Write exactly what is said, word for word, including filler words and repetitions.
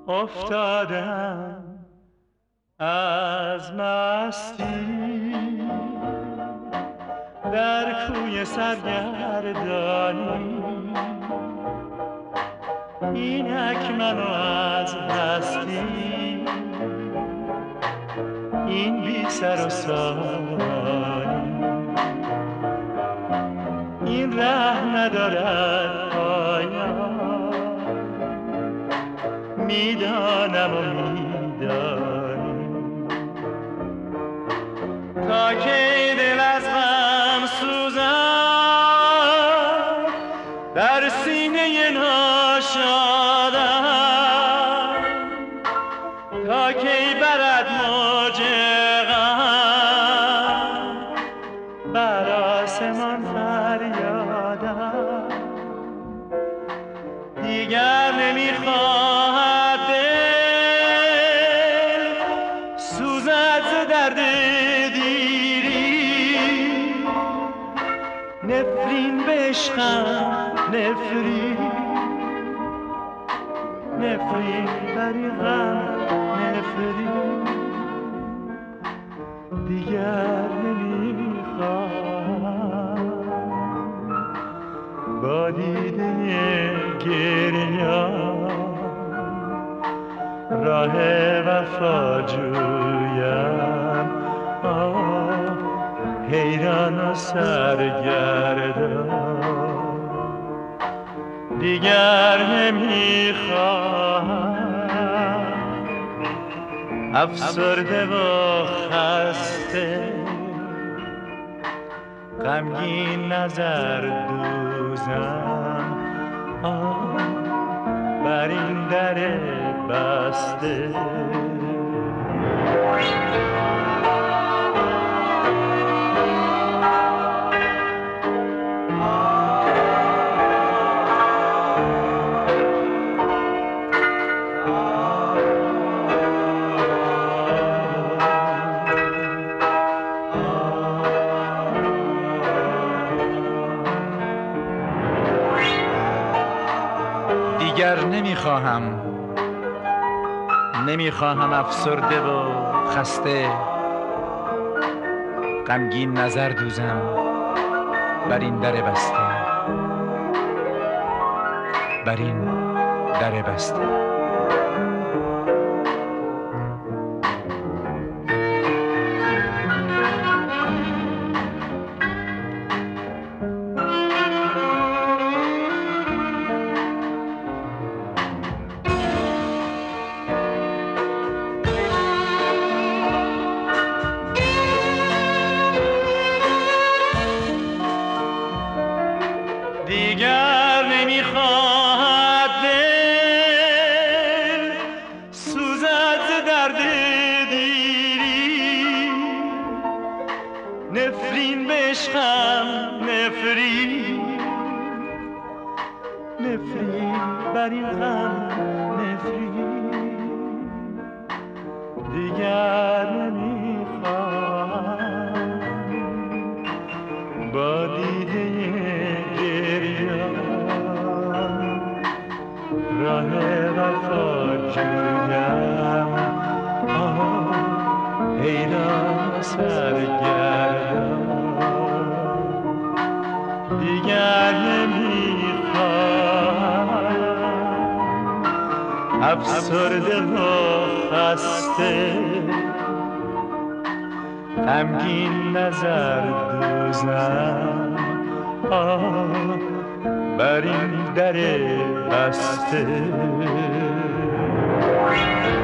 افتادم از مستی در کوی سرگردانی، اینک منو از هستی، این بی سر و سامانی، این ره ندارد پایان، میدانم و میدانی. تا کی دل از غم سوزم در سینه ناشادم، تا کی برد موج غم بر آسمان فریادم. دیگر نمیخواهد دل سوزد ز درد دیری، نفرین به عشقم نفرین، نفرین بری غم نفرین. دیگر نمیخواهم با دیده گریان راه وفا جویم، آه حیران و سرگردان. دیگر نمیخواهم افسرده و خسته غمگین نظر دوزم، آه بر این در بسته. دیگر نمیخواهم نمیخواهم افسرده و خسته غمگین نظر دوزم بر این در بسته، بر این در بسته. دیگر نمیخواهد دل سوزد ز درد دیری، نفرین به عشقم نفرین، نفرین بر این غم نفرین. دیگر نمیخواهم با دیده راه وفا جویم، آه حیران سرگردان. دیگر نمیخواهم افسرده و خسته غمگین نظر دوزم، آه بر این در بسته.